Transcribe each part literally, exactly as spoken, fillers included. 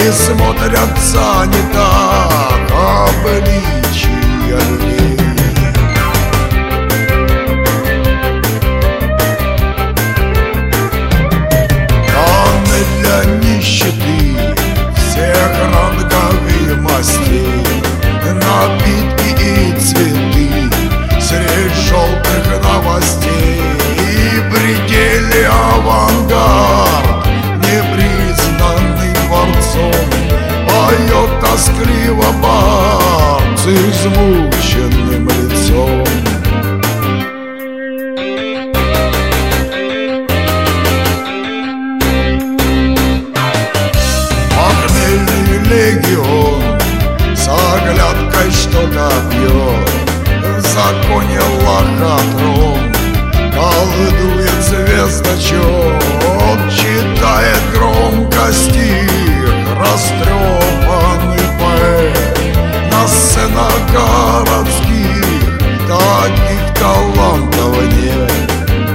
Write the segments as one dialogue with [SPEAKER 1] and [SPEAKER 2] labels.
[SPEAKER 1] и смотрятся не так обличия людей. Раны для нищеты всех рангов и мастей, напитки и цветы средь желтых новостей. И пределе авангард, непризнанный дворцом, поет тоскливо бард с измученным лицом. Похмельный легион с оглядкой что-то пьет, в законе лохотрон колдует звездочет, читает громко стих растрепанный поэт. На сценах городских таких талантов нет.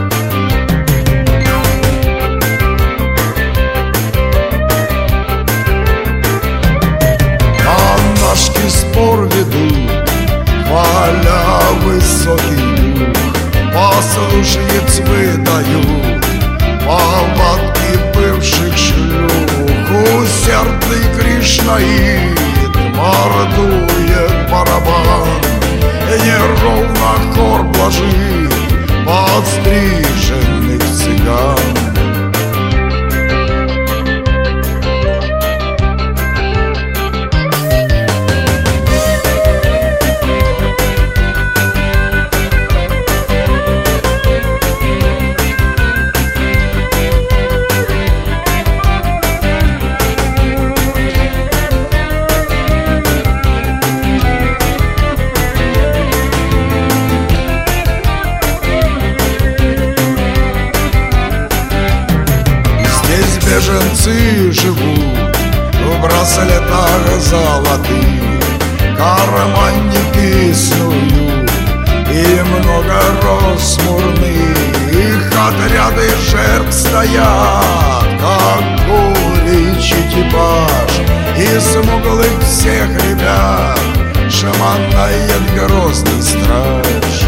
[SPEAKER 1] Монашки спор ведут, хваля высокий дух, послушниц выдают повадки бывших шлюх. Усердный кришнаит мордует барабан, неровно хор блажит подстриженных цыган. Беженцы живут в браслетах золотых, карманники снуют и много роз смурных. Отряды жертв стоят, как горечь экипаж, и смуглых всех ребят шаманает грозный страж.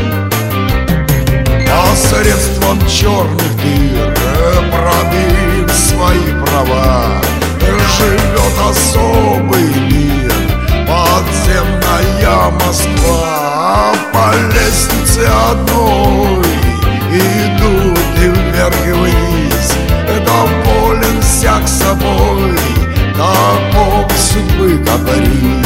[SPEAKER 1] Посредством черных дыр, пробив свои права, живет особый мир, подземная Москва. По лестнице одной идут и вверх и вниз, доволен всяк собой, таков судьбы каприз.